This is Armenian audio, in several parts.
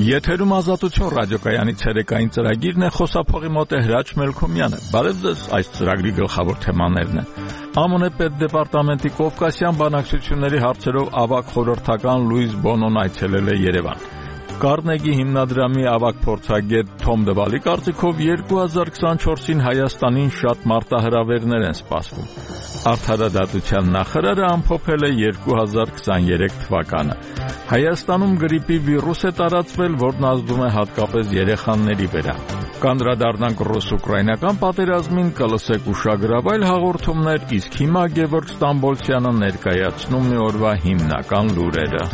Եթերում ազատություն ռադիոկայանի ցերեկային ծրագիրն է, խոսափողի մոտ է Հրաչ Մելքոմյանը։ Բարև ձեզ, այս ծրագրի գլխավոր թեմաներն են։ ԱՄՆ պետդեպարտամենտի Կովկասյան բանակցությունների հարցերով ավագ խորհրդական Լուիս Բոնոն այցելել է Երևան։ Կարնեգի հիմնադրամի ավագ փորձագետ Թոմ Դվալի կարծիքով 2024-ին Հայաստանին շատ մարտահրավերներ են սպասվում։ Արդարադատության նախարարը ամփոփել է 2023 թվականը։ Հայաստանում գրիպի վիրուս է տարածվել, որն ազդում է հատկապես երեխաների վրա։ Կանդրադառնանք ռուս-ուկրաինական պատերազմին, կլսեք ուշագրավայր հաղորդումներ, իսկ հիմա Գևորգ Ստամբոլցյանը ներկայացնում է օրվա հիմնական լուրերը։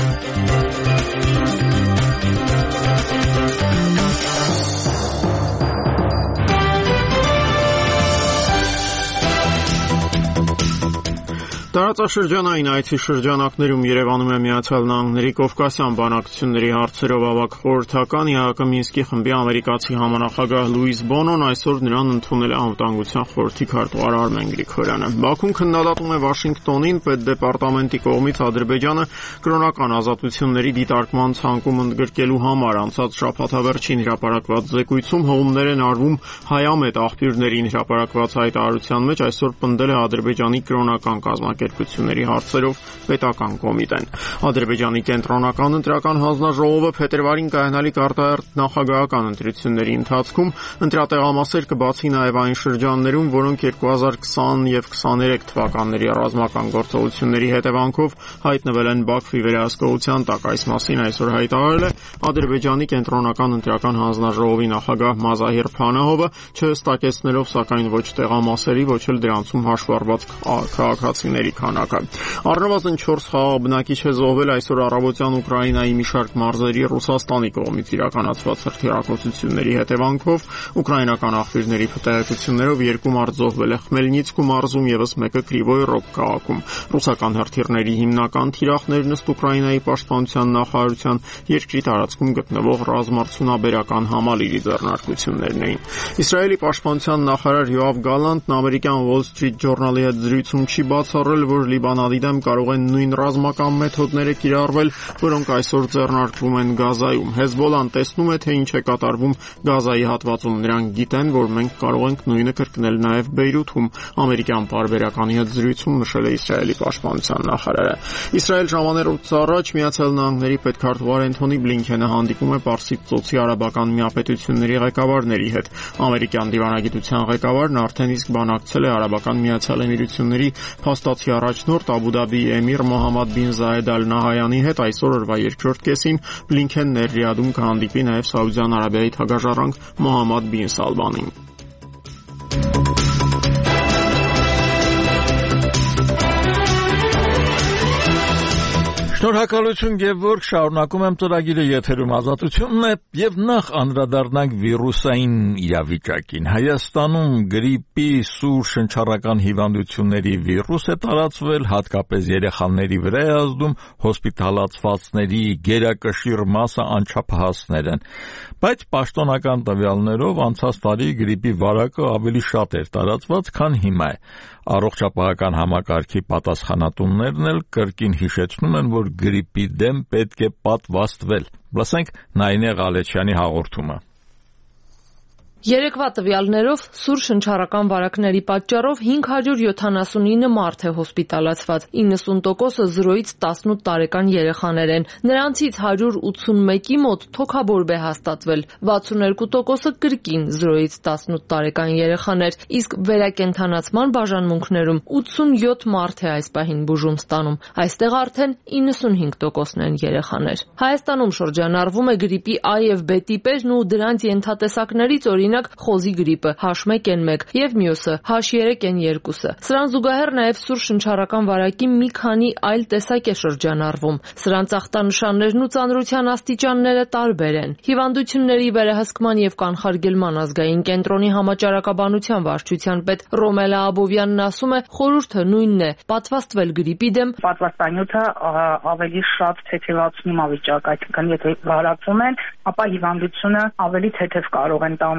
Տարածաշրջանային այցի շրջանակներում Երևանում է Միացյալ Նահանգների Կովկասյան բանակցությունների հարցերով ավագ խորհրդական ԵԱՀԿ Մինսկի խմբի ամերիկացի համանախագահ Լուիս Բոնոն այսօր նրան ընդունել է Անվտանգության խորհրդի քարտուղար Արմեն Գրիգորյանը։ Բաքուն քննադատում է Վաշինգտոնին պետդեպարտամենտի կողմից Ադրբեջանը կրոնական ազատությունների դիտարկման ցանկում ընդգրկելու համար անցած շաբաթավերջին հրապարակված զեկույցում հողումներ են արվում հայամետ աղբյուրներին հրապարակված հայտարարության մեջ այսօր պնդել է Ադրբեջանի կրոնական կազմակերպությունների հարցերով պետական կոմիտեն։ Ադրբեջանի կենտրոնական ընտրական հանձնաժողովը փետրվարին կայանալիք արտահերթ նախագահական ընտրությունների ընթացքում ընտրատեղամասեր կբացի նաև այն շրջաններում, որոնք 2020 եւ 23 թվականների ռազմական գործողությունների հետևանքով հայտնվել են Բաքվի վերահսկողության տակ։ Այս մասին այսօր հայտարարել է Ադրբեջանի կենտրոնական ընտրական հանձնաժողովի նախագահ Մազահիր Փանահովը, չհստակեցնելով սակայն ոչ տեղամասերի, ոչ էլ դրանցում հաշվառված քաղաքացիների քանակը։ Առնվազն 4 խաղաղ բնակիչ է զոհվել այսօր առավոտյան Ուկրաինայի մի շարք մարզերի Ռուսաստանի կողմից իրականացված հրթիռակոծությունների հետևանքով։ Ուկրաինական աղբյուրների տեղեկություններով 2 մարդ զոհվել է Խմելնիցկու մարզում, եւս մեկը Կրիվոյ Ռոգ քաղաքում։ Ռուսական հրթիռների հիմնական թիրախներն ըստ Ուկրաինայի պաշտպանության նախարարության երկրի տարածքում գտնվող ռազմարդյունաբերական համալիրի ձեռնարկություններն էին։ Իսրայելի պաշտպանության նախարար Յոավ Գալանտն ամերիկյան Wall Street Journal-ի հետ զրույցում չի բացառել, որ Լիբանանի դեմ կարող են նույն ռազմական մեթոդները կիրառվել, որոնք այսօր ձեռնարկվում են Գազայում։ Հեզբոլան տեսնում է, թե ինչ է կատարվում Գազայի հատվածում։ Նրանք գիտեն, որ մենք կարող ենք նույնը կրկնել նաև Բեյրութում, ամերիկյան պարբերականի հետ զրույցում նշել է Իսրայելի պաշտպանության նախարարը։ Իսրայել ժամանելուց առաջ Միացյալ Նահանգների պետքարտուղար Էնթոնի Բլինքենը հանդիպում է Պարսից ծոցի արաբական միապետությունների ղեկավարների հետ։ Ամերիկյան դիվանագիտության ղեկավարն արդեն իսկ բանակցել է Արաբական Միացյալ Էմիրությունների փաստացի առաջնորդ Աբու Դաբիի էմիր Մոհամմադ բին Զայեդ Ալ Նահայանի հետ այսօր օրվա երկրորդ կեսին Բլինքենն Ռիադում կհանդիպի նաև Սաուդյան Արաբիայի թագաժառանգ Մոհամմադ բին Սալմանին։ Շնորհակալություն Գևորգ, շարունակում եմ ծրագիրը, եթերում ազատությունն է եւ նախ անդրադառնանք վիրուսային իրավիճակին։ Հայաստանում գրիպի սուր շնչառական հիվանդությունների վիրուս է տարածվել, հատկապես երեխաների վրա է ազդում, հոսպիտալացվածների գերակշիռ մասը անչափահասներ են։ Բայց պաշտոնական տվյալներով անցած տարի գրիպի վարակը ավելի շատ էր տարածված, քան հիմա է։ Առողջապահական համակարգի պատասխանատուներն էլ կրկին հիշեցնում են, որ գրիպի դեմ պետք է պատվաստվել։ Լսենք Նայինե Ղալեչյանի հաղորդումը։ Երեկվա տվյալներով սուր շնչառական վարակների պատճառով 579 մարդ է հոսպիտալացված, 90%-ը 0-ից 18 տարեկան երեխաներ են։ Նրանցից 181-ի մոտ թոքաբորբ է հաստատվել, 62%-ը կրկին 0-ից 18 տարեկան երեխաներ, իսկ վերակենդանացման բաժանմունքներում 87 մարդ է այս պահին բուժում ստանում։ Այստեղ արդեն 95%-ն են երեխաներ։ Հայաստանում շրջանառվում է գրիպի A եւ B տիպերն ու դրանց ենթատեսակներից օրինակ խոզի գրիպը H1N1 եւ մյուսը H3N2-ը։ Սրան զուգահեռ նաեւ սուր շնչառական վարակի մի քանի այլ տեսակ է շրջանառվում։ Սրանց ախտանշաններն ու ծանրության աստիճանները տարբեր են։ Հիվանդությունների վերահսկման եւ կանխարգելման ազգային կենտրոնի համաճարակաբանության վարչության պետ Ռոմելա Աբովյանն ասում է, խորհուրդը նույնն է՝ պատվաստվել գրիպի դեմ։ Պատվաստանյութը ավելի շատ թեթևացնում վիճակ, այսինքն եթե վարակվում են, ապա հիվանդությունը ավելի թեթև կարող են տանել։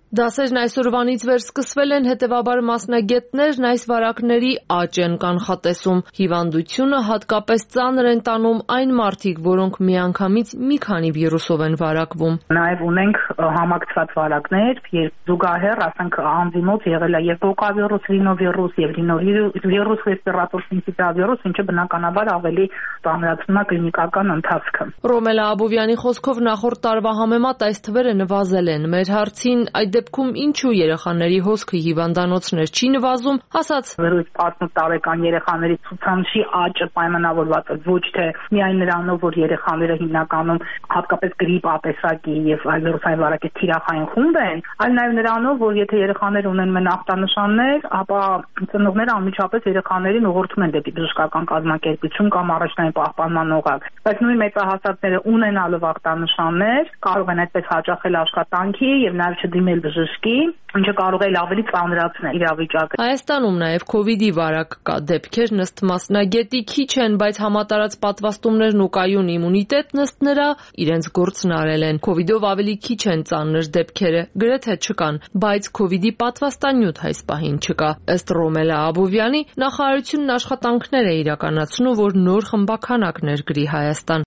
Դասերն այսօրվանից վերսկսվել են, հետևաբար մասնագետներն այս վարակների աճ են կանխատեսում։ Հիվանդությունը հատկապես ծանր են տանում այն մարդիկ, որոնք միանգամից մի քանի վիրուսով են վարակվում։ Նաև ունենք համակցված վարակներ, երբ զուգահեռ, ասենք, անձի մոտ եղել է եւ ռոկավիրուս, ռինովիրուս եւ ռինովիրուս ռեսպիրատոր սինցիտիալ վիրուս, ինչը բնականաբար ավելի ծանրացնում է կլինիկական ընթացքը։ Ռոմելա Աբովյանի խոսքով նախորդ տարվա համեմատ այս թվերը նվազել են։ Մեր հարցին այդ դեպքում ինչու երեխաների հոսքը հիվանդանոցներ չի նվազում, ասաց. 18 տարեկան երեխաների ցուցանիշի աճը պայմանավորված է ոչ թե միայն նրանով, որ երեխաները հիմնականում հատկապես գրիպ ատեսակի եւ այլ վիրուսային վարակի թիրախային խումբ են, այլ նաեւ նրանով, որ եթե երեխաները ունեն մեն ախտանշաններ, ապա ծնողները անմիջապես երեխաներին ուղղորդում են դեպի բժշկական կազմակերպություն կամ առաջնային պահպանման օղակ։ Բայց նույն մեծահասակները ունենալով ախտանշաններ կարող են այդպես հաճախել աշխատանքի եւ նաեւ չդիմել բժշկի, ինչը կարող է ավելի ծանրացնել իրավիճակը։ Հայաստանում նաև COVID-ի վարակ կա դեպքեր, ըստ մասնագետի, քիչ են, բայց համատարած պատվաստումներն ու կայուն իմունիտետն ըստ նրա իրենց գործն արել են։ COVID-ով ավելի քիչ են ծանր դեպքերը, գրեթե չկան, բայց COVID-ի պատվաստանյութ այս պահին չկա։ Ըստ Ռոմելա Աբովյանի, նախարարությունն աշխատանքներ է իրականացնում, որ նոր խմբաքանակ ներգրի Հայաստան։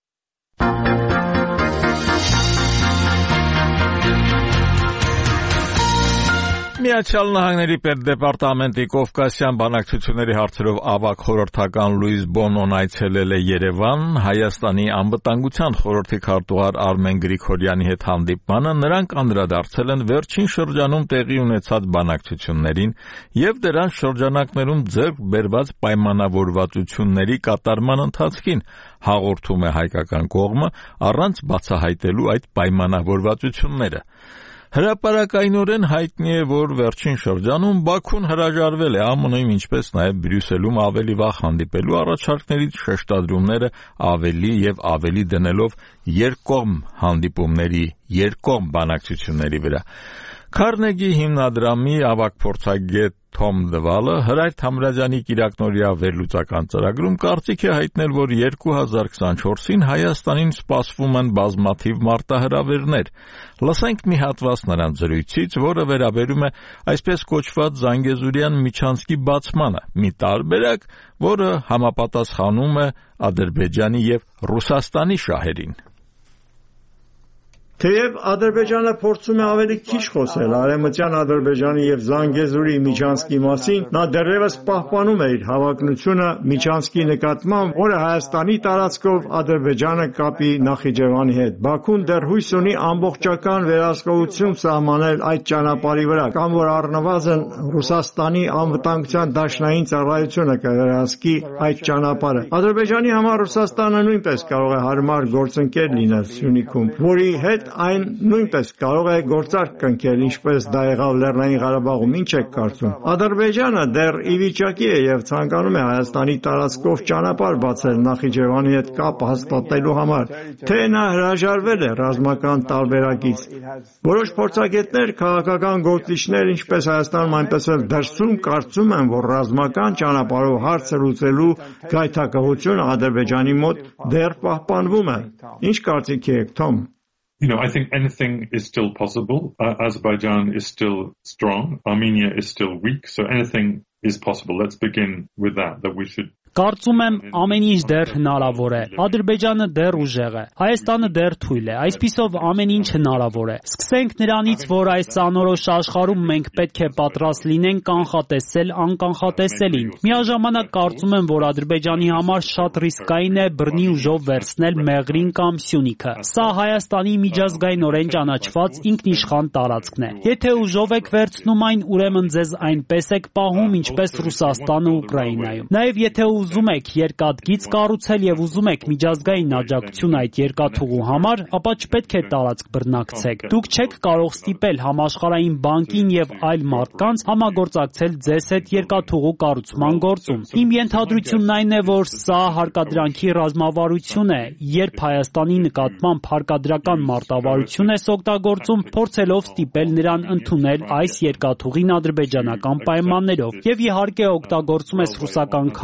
Միացյալ Նահանգների պետդեպարտամենտի Կովկասյան բանակցությունների հարցերով ավագ խորհրդական Լուիս Բոնոն այցելել է Երևան, Հայաստանի անվտանգության խորհրդի քարտուղար Արմեն Գրիգորյանի հետ հանդիպմանը նրանք անդրադարձել են վերջին շրջանում տեղի ունեցած բանակցություններին եւ դրանց շրջանակներում ձեռք բերված պայմանավորվածությունների կատարման ընթացքին, հաղորդում է հայկական կողմը առանց բացահայտելու այդ պայմանավորվածությունները։ Հրապարակայնորեն հայտնի է, որ վերջին շրջանում Բաքուն հրաժարվել է ԱՄՆ-ում, ինչպես նաև Բրյուսելում ավելի վաղ հանդիպելու առաջարկներից շեշտադրումները ավելի եւ ավելի դնելով երկկողմ հանդիպումների, երկկողմ բանակցությունների վրա։ Քարնեգի հիմնադրամի ավագ փորձագետ Թոմ Դվալը Հրայր Թամրազյանի կիրակնօրյա վերլուծական ծրագրում կարծիք է հայտնել, որ 2024-ին Հայաստանին սպասվում են բազմաթիվ մարտահրավերներ։ Լսենք մի հատված նրանց զրույցից, որը վերաբերում է այսպես կոչված Զանգեզուրյան միջանցքի բացմանը, մի տարբերակ, որը համապատասխանում է Ադրբեջանի եւ Ռուսաստանի շահերին։ Թեև Ադրբեջանը փորձում է ավելի քիչ խոսել Արևմտյան Ադրբեջանի եւ Զանգեզուրի միջանցքի մասին, նա դեռևս պահպանում է իր հավակնությունը միջանցքի նկատմամբ, որը Հայաստանի տարածքով Ադրբեջանը կապի Նախիջևանի հետ։ Բաքուն դեռ հույս ունի ամբողջական վերահսկողություն սահմանել այդ ճանապարհի վրա, կամ որ առնվազն Ռուսաստանի անվտանգության դաշնային ծառայությունը կվերահսկի այդ ճանապարհը։ Ադրբեջանի համար Ռուսաստանը նույնպես կարող է հարմար գործընկեր լինել Սյունիքում, որի հետ այն նույնպես կարող է գործարք կնքել, ինչպես դա եղավ Լեռնային Ղարաբաղում, ինչ եք կարծում։ Ադրբեջանը դեռ ի վիճակի է եւ ցանկանում է Հայաստանի տարածքով ճանապարհ բացել Նախիջևանի հետ կապ հաստատելու համար, թե նա հրաժարվել է ռազմական տարբերակից։ Որոշ փորձագետներ, քաղաքական գործիչներ, ինչպես Հայաստանում, այնպես էլ դրսում կարծում են, որ ռազմական ճանապարհով հարցը լուծելու գայթակղությունը Ադրբեջանի մոտ դեռ պահպանվում է։ Ինչ կարծիք եք, Թոմ։ I think anything is still possible. Azerbaijan is still strong. Armenia is still weak. So anything is possible. Let's begin with that we should... Կարծում եմ ամեն ինչ դեռ հնարավոր է։ Ադրբեջանը դեռ ուժեղ է, Հայաստանը դեռ թույլ է, այսպիսով ամեն ինչ հնարավոր է։ Սկսենք նրանից, որ այս ծանորոշ աշխարհում մենք պետք է պատրաստ լինենք կանխատեսել անկանխատեսելին։ Միաժամանակ կարծում եմ, որ Ադրբեջանի համար շատ ռիսկային է բռնի ուժով վերցնել Մեղրին կամ Սյունիքը։ Սա Հայաստանի միջազգայինորեն ճանաչված ինքնիշխան տարածքն է։ Եթե ուժով եք վերցնում այն, ուրեմն ձեզ այնպես եք պահում, ինչպես Ռուսաստանը Ուկրաինայում։ Նաև եթե ուզում եք երկաթգիծ կառուցել եւ ուզում եք միջազգային աջակցություն այդ երկաթուղու համար, ապա չպետք է տարածք բռնակցեք։ Դուք չեք կարող ստիպել Համաշխարհային բանկին եւ այլ մարդկանց համագործակցել ձեզ հետ երկաթուղու կառուցման գործում։ Իմ ենթադրությունն այն է, որ սա հարկադրանքի ռազմավարություն է, երբ Հայաստանի նկատմամբ հարկադրական մարտավարություն է օգտագործում, փորձելով ստիպել նրան ընդունել այս երկաթուղին ադրբեջանական պայմաններով։ Եվ իհարկե օգտագործում է ռուսական քարտը,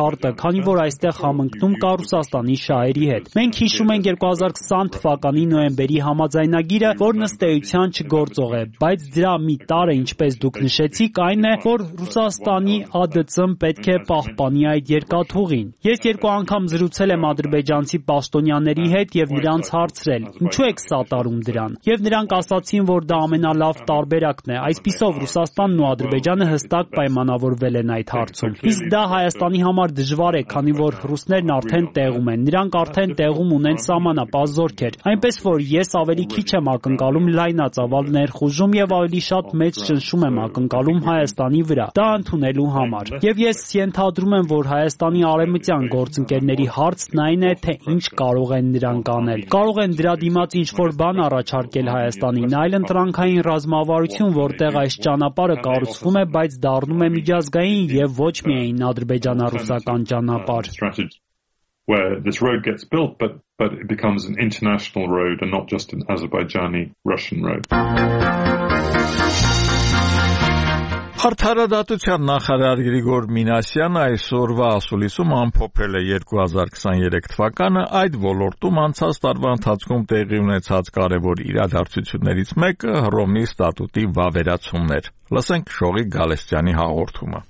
քանի որ այստեղ համընկնում կա Ռուսաստանի շահերի հետ։ Մենք հիշում ենք 2020 թվականի նոյեմբերի համաձայնագիրը, որն ըստ էության չգործող է, բայց դրա մի տարրը, ինչպես դուք նշեցիք, այն է, որ Ռուսաստանի ԱԴՑ-ն պետք է պահպանի այդ երկաթուղին։ Ես 2 անգամ զրուցել եմ ադրբեջանցի պաշտոնյաների հետ եւ նրանց հարցրել. ինչու եք սատարում դրան։ Եվ նրանք ասացին, որ դա ամենալավ տարբերակն է։ Այսպիսով Ռուսաստանն ու Ադրբեջանը հստակ պայմանավորվել են այդ հարցում։ Իսկ դա Հայաստանի համար դժվար է, քանի որ ռուսներն արդեն տեղում են։ Նրանք արդեն տեղում ունեն սահմանապահ զորքեր։ Այնպես որ ես ավելի քիչ եմ ակնկալում լայնածավալ ներխուժում եւ ավելի շատ մեծ ճնշում եմ ակնկալում Հայաստանի վրա։ Դա ընդունելու համար։ Եվ ես ենթադրում եմ, որ Հայաստանի արևմտյան գործընկերների հարցն այն է, թե ինչ կարող են նրանք անել։ Կարող են դրա դիմաց ինչ-որ բան առաջարկել Հայաստանին, այլ ընտրանքային ռազմավարություն, որտեղ այս ճանապարհը կառուցվում է, բայց դառնում է միջազգային եւ ոչ միայն ադրբեջանա-ռուսական ճանապարհ։ Where this road gets built, but it becomes an international road and not just an Azerbaijani-Russian road. Արդարադատության նախարար Գրիգոր Մինասյանը այսօրվա ասուլիսում ամփոփել է 2023 թվականը այդ ոլորտում անցած տարվա ընթացքում տեղի ունեցած կարևոր իրադարձություններից մեկը Հռոմի ստատուտի վավերացումն էր։ Լսենք Շողի Գալստյանի հաղորդումը։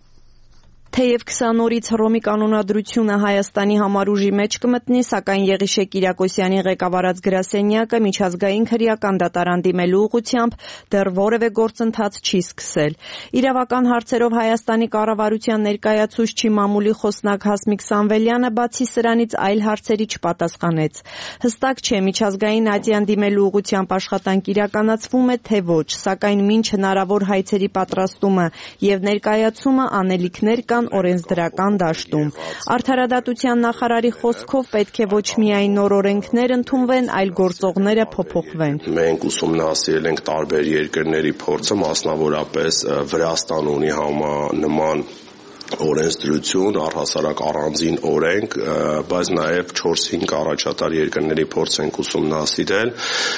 Թեև 20 օրից Հռոմի կանոնադրությունը Հայաստանի համար ուժի մեջ կմտնի, սակայն Եղիշե Կիրակոսյանի ղեկավարած գրասենյակը միջազգային քրեական դատարան դիմելու ուղղությամբ դեռ որևէ գործընթաց չի սկսել։ Իրավական հարցերով Հայաստանի կառավարության ներկայացուցիչ մամուլի խոսնակ Հասմիկ Սամվելյանը բացի սրանից այլ հարցերի չպատասխանեց։ Հստակ չէ միջազգային ատյան դիմելու ուղղությամբ աշխատանք իրականացվում է թե ոչ, սակայն մինչ հնարավոր հայցերի պատրաստումը եւ ներկայացումը անելիքներ կան օրենսդրական դաշտում։ Արդարադատության նախարարի խոսքով պետք է ոչ միայն նոր օրենքներ ընդունվեն, այլ գործողները փոփոխվեն։ Մենք ուսումնասիրել ենք տարբեր երկրների փորձը, մասնավորապես Վրաստան ունի համանման օրենսդրություն, առհասարակ առանձին օրենք, բայց նաև 4-5 առաջատար երկրների փորձ ենք ուսումնասիրել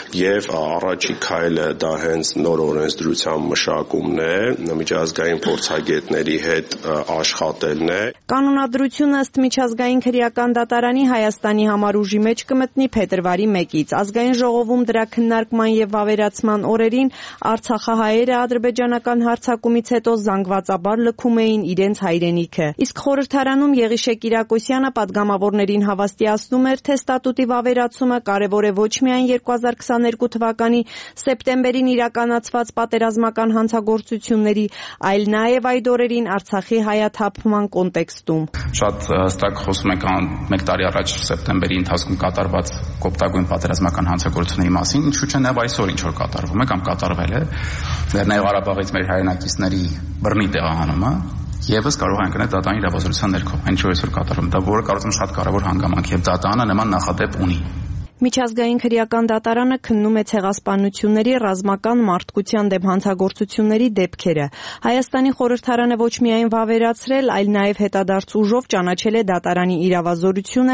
եւ առաջի քայլը դա հենց նոր օրենսդրության մշակումն է, միջազգային փորձագետների հետ աշխատելն է։ Կանոնադրությունը ըստ միջազգային քրեական դատարանի Հայաստանի համար ուժի մեջ կմտնի փետրվարի 1-ից։ Ազգային ժողովում դրա քննարկման եւ վավերացման օրերին արցախահայերը ադրբեջանական հարձակումից հետո զանգվածաբար լքում էին իրենց հայրենիքը։ Իսկ խորհրդարանում Եղիշե Կիրակոսյանը պատգամավորներին հավաստիացնում էր, թե ստատուտի վավերացումը կարևոր է ոչ միայն 2022 թվականի սեպտեմբերին իրականացված պատերազմական հանցագործությունների, այլ նաև այդ օրերին Արցախի հայաթափման կոնտեքստում։ Շատ հստակ խոսում ենք 1 տարի առաջ սեպտեմբերի ընթացքում կատարված կոպտագույն պատերազմական հանցագործությունների մասին, ինչու՞ չէ նաև այսօր ինչ որ կատարվում է կամ կատարվել է Լեռնային Ղարաբաղից մեր հայրենակիցների բռնի տեղահանումը Եվս կարող են գնել դատարանի իրավասության ներքո, այնչ որ այսօր կատարում, դա որը կարծում շատ կարևոր հանգամանք եւ դատարանը նման նախադեպ ունի։ Միջազգային քրեական դատարանը քննում է ցեղասպանությունների, ռազմական մարդկության դեմ հանցագործությունների դեպքերը։ Հայաստանի խորհրդարանը ոչ միայն վավերացրել, այլ նաև հետադարձ ուժով ճանաչել է դատարանի իրավազորությունը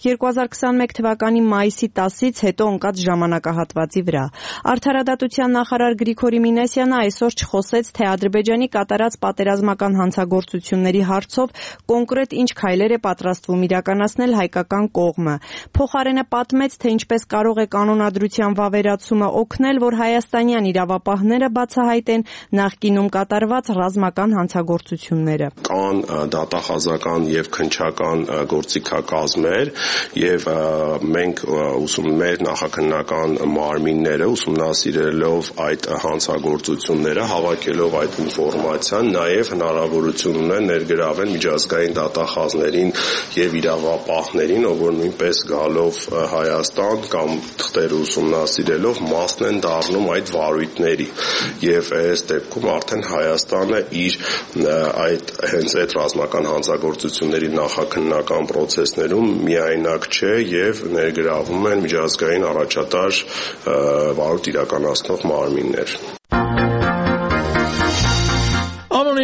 2021 թվականի մայիսի 10-ից հետո ընկած ժամանակահատվածի վրա։ Արդարադատության նախարար Գրիգորի Մինասյանը այսօր չխոսեց, թե Ադրբեջանի կատարած պատերազմական հանցագործությունների հարցով կոնկրետ ինչ քայլեր է պատրաստվում իրականացնել հայկական կողմը։ Փոխարենը պատմեց, թե ինչպես կարող է կանոնադրության վավերացումը օգնել, որ հայաստանյան իրավապահները բացահայտեն նախկինում կատարված ռազմական հանցագործությունները։ Կան դատախազական եւ քննչական գործիքակազմեր եւ մենք մեր նախաքննական մարմինները ուսումնասիրելով այդ հանցագործությունները, հավաքելով այդ ինֆորմացիան, նաեւ հնարավորություն ունեն ներգրավել միջազգային դատախազներին եւ իրավապահներին, ով նույնպես գալով Հայաստան կամ թղթերը ուսումնասիրելով մասն են դառնում այդ վարույթների եւ այս դեպքում արդեն Հայաստանը իր այդ հենց այդ ռազմական հանցագործությունների նախաքննական process-ներում միայնակ չէ եւ ներգրավում են միջազգային առաջատար վարույթ իրականացնող մարմիններ։ ԱՄՆ-ի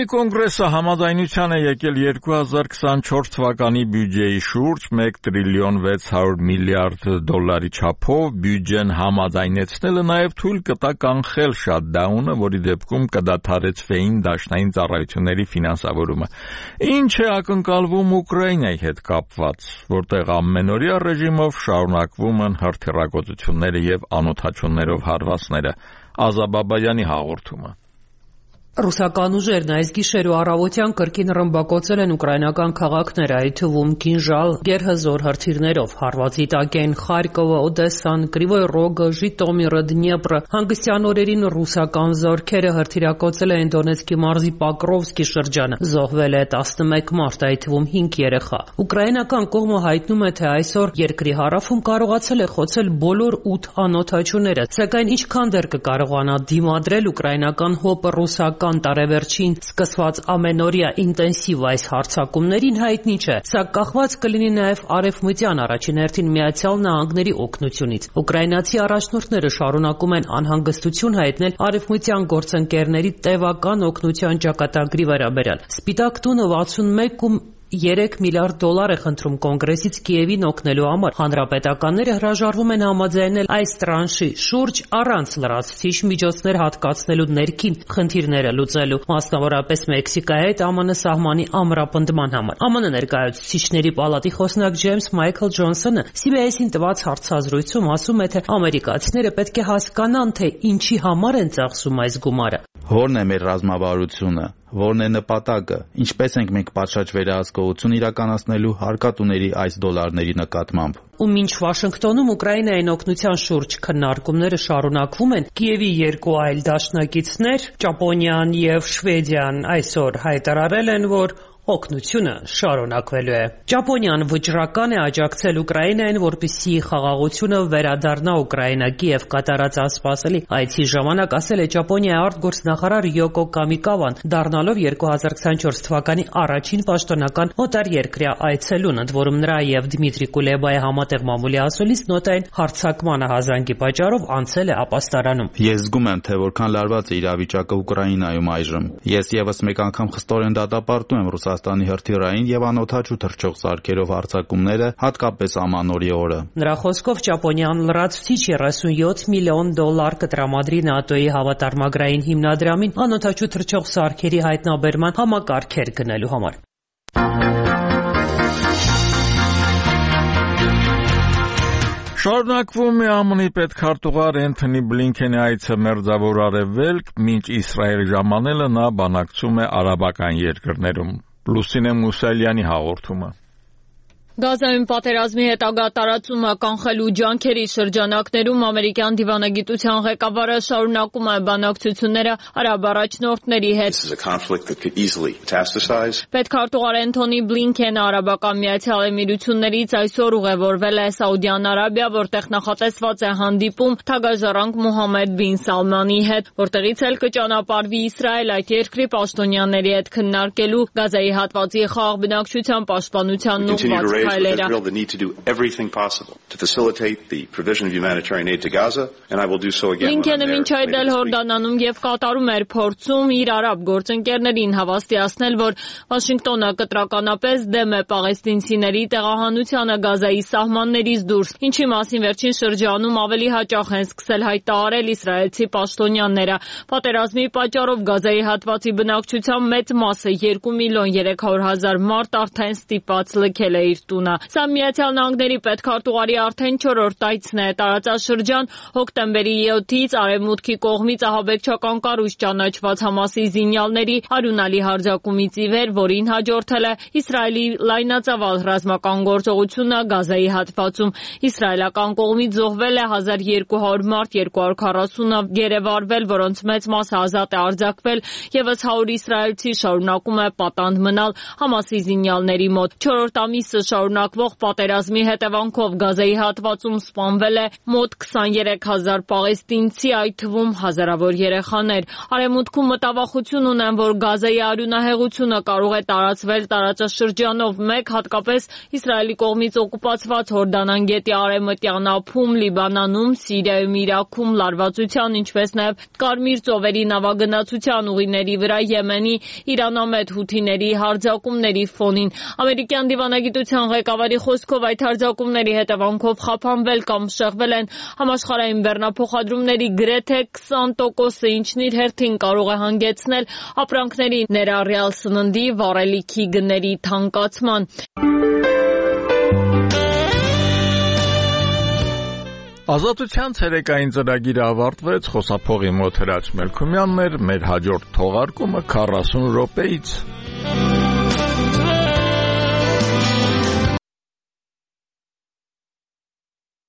Իրանի կոնգրեսը համաձայնության է եկել 2024 թվականի բյուջեի շուրջ 1 տրիլիոն 600 միլիարդ դոլարի չափով բյուջեն համաձայնեցնելը նաև թույլ կտա կանխել շատդաունը, որի դեպքում կդադարեցվեին դաշնային ծառայությունների ֆինանսավորումը։ Ինչ է ակնկալվում Ուկրաինայի հետ կապված, որտեղ ամենօրյա ռեժիմով շարունակվում են հրթիռակոծությունները եւ անօդաչություններով հարվածները։ Ազաբաբայանի հաղորդումը։ Ռուսական ուժերն այս գիշեր ու առավոտյան կրկին ռմբակոծել են ուկրաինական քաղաքներ, այդ թվում Կինժալ, գերհզոր հրթիռներով։ Հարվածի տակ են Խարկովը, Օդեսան, Կրիվոյ Ռոգը, Ժիտոմիրը, Դնեպրը։ Հանգստյան օրերին ռուսական զորքերը հրթիռակոծել են Դոնեցկի մարզի Պոկրովսկի շրջանը։ Զոհվել է 11 մարդ, այդ թվում 5 երեխա։ Ուկրաինական կողմը հայտնում է, թե այսօր երկրի հարավում կարողացել է խոցել բոլոր 8 անօդաչուները, սակայն ինչքան դեռ կկարողանա դիմադրել ուկրաինական ՀՕՊ ռուսական տարեվերջին սկսված ամենօրյա ինտենսիվ այս հարձակումներին հայտնի չէ, սա կախված կլինի նաև արևմտյան առաջին հերթին Միացյալ Նահանգների օգնությունից։ Ուկրաինացի առաջնորդները շարունակում են անհանգստություն հայտնել արևմտյան գործընկերների տևական օգնության ճակատագրի վերաբերյալ։ Սպիտակ տունը 61.3 միլիարդ դոլար է խնդրում կոնգրեսից Կիևին օգնելու համար։ Հանրապետականները հրաժարվում են համաձայնել այս տրանշի շուրջ առանց լրացուցիչ միջոցներ հատկացնելու ներքին խնդիրները լուծելու, մասնավորապես Մեքսիկայի հետ ԱՄՆ սահմանի ամրապնդման համար։ ԱՄՆ ներկայացուցիչների պալատի խոսնակ Ջեյմս Մայքլ Ջոնսոնը CBS-ին տված հարցազրույցում ասում է, թե ամերիկացիները պետք է հասկանան, թե ինչի համար են ծախսում այս գումարը։ Որն է մեր ռազմավարությունը, որն է նպատակը, ինչպես ենք մենք պատշաճ վերահսկողություն իրականացնելու հարկատուների այս դոլարների նկատմամբ։ Ու մինչ Վաշինգտոնում Ուկրաինային օգնության շուրջ քննարկումները շարունակվում են, Կիևի երկու այլ դաշնակիցներ, Ճապոնիան եւ Շվեդիան, այսօր հայտարարել են, որ օգնությունը շարունակվելու է։ Ճապոնիան վճռական է աջակցել Ուկրաինային, որպեսզի խաղաղությունը վերադառնա Ուկրաինա։ Կիև կատարած անսպասելի այցի ժամանակ ասել է Ճապոնիայի արտգործնախարար Յոկո Կամիկավան, դառնալով 2024 թվականի առաջին պաշտոնական օտարերկրյա այցելուն, ընդ որում նրա եւ Դմիտրի Կուլեբայի համատեղ մամուլի ասուլիս նոտային հարձակման հազանգի պատճառով անցել է ապաստարանում։ Ես զգում եմ, թե որքան լարված է իրավիճակը Ուկրաինայում այժմ։ Ես եւս մեկ անգամ խստորեն դատապարտում եմ Ռուսաստանի հրթիռային եւ անօդաչու թռչող սարքերով հարձակումները, հատկապես ամանորի օրը։ Նրա խոսքով Ճապոնիան լրացուցիչ 37 միլիոն դոլար կտրամադրի ՆԱՏՕ-ի հավատարմագրային հիմնադրամին անօդաչու թռչող սարքերի հայտնաբերման համակարգեր գնելու համար։ Շարունակվում է ԱՄՆ-ի պետքարտուղար Էնթոնի Բլինքենի այցը Մերձավոր Արևելք, մինչ Իսրայել ժամանելը նա բանակցում է արաբական երկրներում։ Լուսինե Մուսալյանի հաղորդումը։ Գազայում պատերազմի հետագա տարածումը կանխելու ջանքերի շրջանակներում ամերիկյան դիվանագիտության ղեկավարը շարունակում է բանակցությունները արաբ առաջնորդների հետ։ Պետքարտուղար Էնթոնի Բլինքենը Արաբական Միացյալ Էմիրություններից այսօր ուղևորվել է Սաուդյան Արաբիա, որտեղ նախատեսված է հանդիպում թագաժառանգ Մոհամմեդ բին Սալմանի հետ, որտեղից էլ կճանապարհվի Իսրայել այդ երկրի պաշտոնյաների հետ քննարկելու Գազայի հատվածի խաղաղ բնակչության պաշտպանությանն ուղղված the need to do everything possible to facilitate the provision of humanitarian aid to Gaza, and I will do so again. Բլինքենը մինչ այդ էլ Հորդանանում եւ Կատարում էր փորձում իր արաբ գործընկերներին հավաստիացնել, որ Վաշինգտոնը կտրականապես դեմ է պաղեստինցիների տեղահանությանը Գազայի սահմաններից դուրս, ինչի մասին վերջին շրջանում ավելի հաճախ են սկսել հայտարարել իսրայելցի պաշտոնյաները։ Պատերազմի պատճառով Գազայի հատվածի բնակչության մեծ մասը 2 միլիոն 300 հազար մարդ արդեն ստիպված լքել է իր տունը։ Սա Միացյալ Նահանգների պետքարտուղարի արդեն 4-րդ այցն է տարածաշրջան հոկտեմբերի 7-ից արևմուտքի կողմից ահաբեկչական կառույց ճանաչված Համասի զինյալների արյունալի հարձակումից ի վեր, որին հաջորդել է Իսրայելի լայնածավալ ռազմական գործողությունը Գազայի հատվածում։ Իսրայելական կողմից զոհվել է 1200 մարդ, 240-ը գերեվարվել, որոնց մեծ մասը ազատ է արձակվել, եւս 100 իսրայելցի շարունակում է պատանդ մնալ Համասի զինյալների մոտ։ 4-րդ ամիսը շարունակվող պատերազմի հետևանքով Գազայի հատվածում սպանվել է մոտ 23,000 պաղեստինցի, այդ թվում հազարավոր երեխաներ։ Արևմուտքում մտավախություն ունեն, որ Գազայի արյունահեղությունը կարող է տարածվել տարածաշրջանով, մեկ հատկապես Իսրայելի կողմից օկուպացված Հորդանան գետի արևմտյան ափում, Լիբանանում, Սիրիայում, Իրաքում, լարվածության, ինչպես նաև Կարմիր ծովերի նավագնացության ուղիների վրա Եմենի իրանամետ հութիների հարձակումների ֆոնին։ Ամերիկյան դիվանագիտության ղեկավարի խոսքով այդ հարձակումների հետևանքով խափանվել կամ շեղվել են համաշխարհային բեռնափոխադրումների գրեթե 20%-ը, ինչն իր հերթին կարող է հանգեցնել ապրանքների, ներառյալ սննդի, վառելիքի գների թանկացման։ Ազատության ցերեկային ծրագիրը ավարտվեց, խոսափողի մոտ Հրաչ Մելքումյանն էր, մեր հաջորդ թողարկումը 40 րոպեից։